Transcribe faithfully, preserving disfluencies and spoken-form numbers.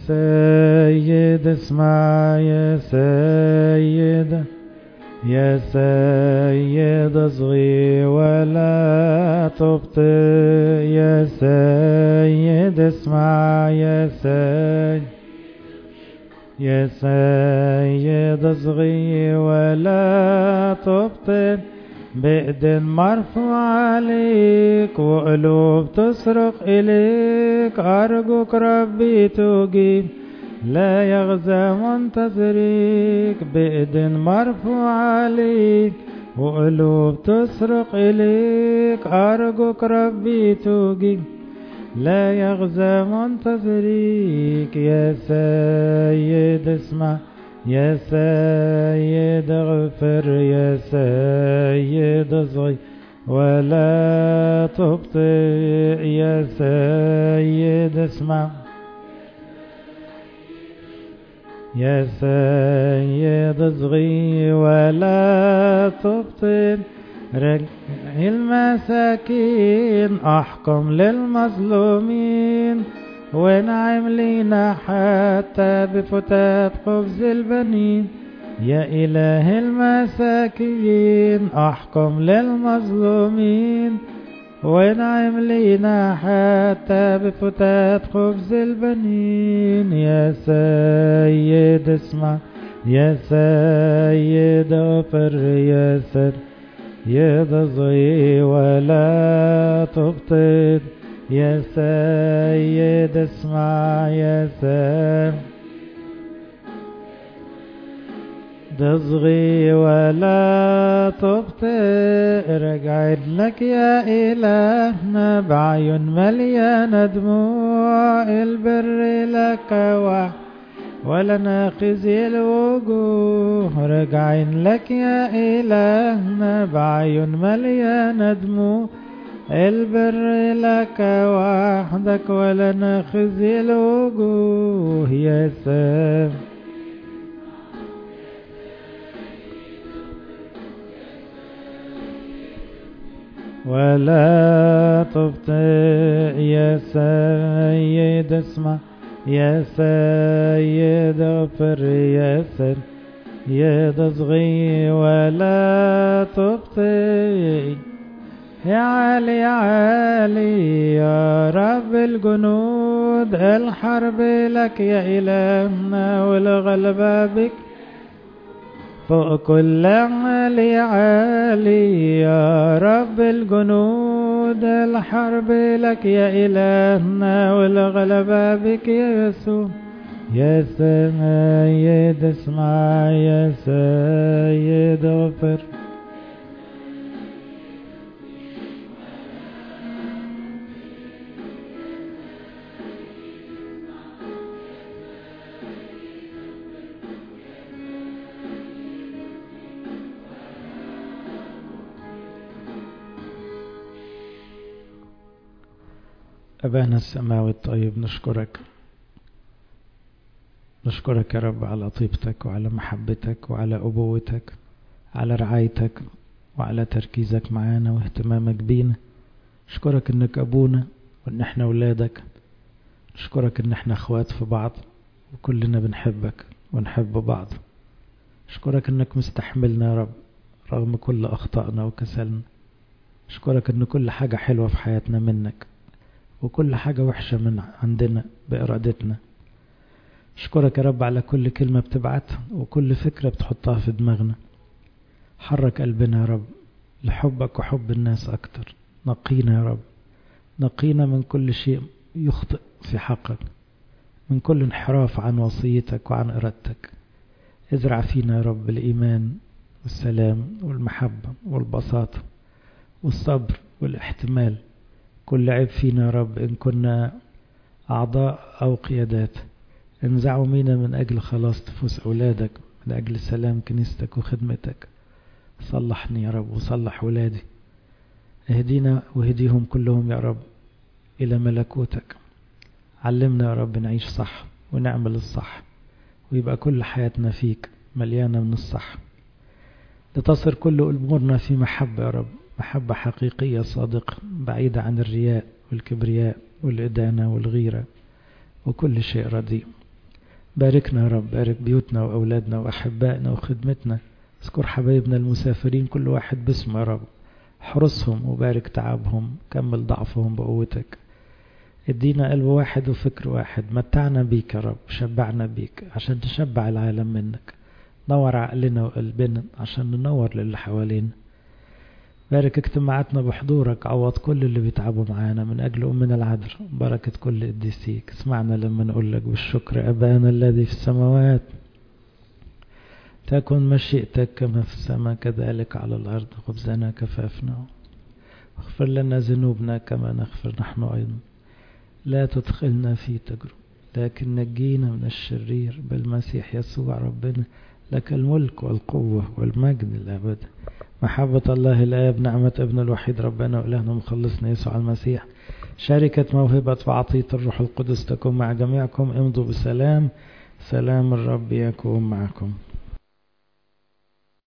سيد اسمع يا سيد يا سيد اصغي ولا تبطئ يا سيد اسمع يا سيد يا سيد اصغي ولا تبطئ بإيد مرفوع عليك وقلوب تصرخ إليك أرجوك ربي تجيب لا يغزى منتظريك بإيد مرفوع عليك وقلوب تصرخ إليك أرجوك ربي تجيب لا يغزى منتظريك يا سيد اسمع يا سيد اغفر يا سيد اصغي ولا تبطئ يا سيد اسمع يا سيد اصغي ولا تبطئ رجع المساكين احكم للمظلومين وانعم لينا حتى بفتات خبز البنين يا إله المساكين احكم للمظلومين وانعم لينا حتى بفتات خبز البنين يا سيد اسمع يا سيد اغفر يا سيد اصغي ولا تبطئ يا سيد اسمع يا سيد اصغي ولا تبطئ رجعت لك يا إلهنا بعيون مليانة دموع البر لك وحد ولنا خزي الوجوه رجعين لك يا إلهنا بعيون مليانة دموع البر لك وحدك ولنا خزي الوجوه يا سام ولا تبطئ يا سيد اسمع يا سيد اغفر يا سيد اصغي ولا تبطئ يا عالي يا عالي يا رب الجنود الحرب لك يا إلهنا والغلبة بك فوق كل عالي عالي يا رب الجنود الحرب لك يا إلهنا والغلبة بك يا يسوع يا سيد اسمع يا سيد اغفر أبانا السماوي الطيب نشكرك نشكرك يا رب على طيبتك وعلى محبتك وعلى أبوتك على رعايتك وعلى تركيزك معانا واهتمامك بينا. نشكرك انك أبونا وان احنا أولادك. نشكرك ان احنا أخوات في بعض وكلنا بنحبك ونحب بعض. نشكرك انك مستحملنا يا رب رغم كل أخطائنا وكسلنا. نشكرك ان كل حاجة حلوة في حياتنا منك وكل حاجة وحشة من عندنا بإرادتنا. أشكرك يا رب على كل كلمة بتبعتها وكل فكرة بتحطها في دماغنا. حرك قلبنا يا رب لحبك وحب الناس أكتر. نقينا يا رب نقينا من كل شيء يخطئ في حقك من كل انحراف عن وصيتك وعن إرادتك. ازرع فينا يا رب الإيمان والسلام والمحبة والبساطة والصبر والاحتمال. كل عيب فينا يا رب إن كنا أعضاء أو قيادات انزعوا منا من أجل خلاص تفوس أولادك من أجل سلام كنيستك وخدمتك. صلحني يا رب وصلح ولادي. اهدينا واهديهم كلهم يا رب إلى ملكوتك. علمنا يا رب نعيش صح ونعمل الصح ويبقى كل حياتنا فيك مليانة من الصح. لتصر كل أمورنا في محبة يا رب محبة حقيقية صادقة بعيدة عن الرياء والكبرياء والإدانة والغيرة وكل شيء رديء. باركنا يا رب، بارك بيوتنا وأولادنا وأحبائنا وخدمتنا. اذكر حبايبنا المسافرين كل واحد باسمه يا رب، حرسهم وبارك تعبهم، كمل ضعفهم بقوتك. ادينا قلب واحد وفكر واحد، متعنا بيك يا رب، شبعنا بيك عشان تشبع العالم منك. نور عقلنا وقلبنا عشان ننور للي حوالينا. بارك اجتماعاتنا بحضورك، عوض كل اللي بيتعبوا معانا من أجل أمنا العذراء. بركة كل قديسيك، اسمعنا لما نقول لك بالشكر: أبانا الذي في السماوات، تكن مشيئتك كما في السماء كذلك على الأرض. خبزنا كفافنا، واغفر لنا ذنوبنا كما نغفر نحن أيضا. لا تدخلنا في تجربة لكن نجينا من الشرير، بالمسيح يسوع ربنا. لك الملك والقوة والمجد الأبد. محبة الله الآب، نعمة ابن الوحيد ربنا وإلهنا مخلصنا يسوع المسيح، شركة موهبة وعطية الروح القدس تكون مع جميعكم. امضوا بسلام، سلام الرب يكون معكم.